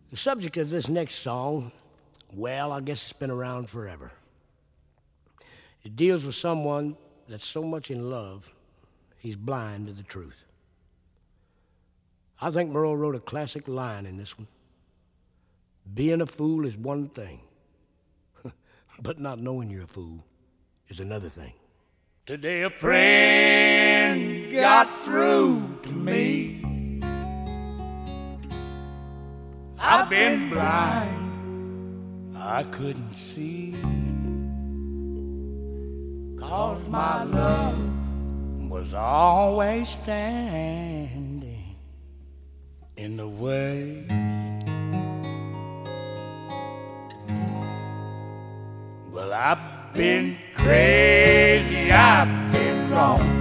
The subject of this next song, well, I guess it's been around forever. It deals with someone that's so much in love, he's blind to the truth. I think Merle wrote a classic line in this one. Being a fool is one thing, but not knowing you're a fool is another thing. Today a friend got through to me. I've been blind, I couldn't see, 'cause my love was always standing in the way. Well, I've been crazy, I've been wrong,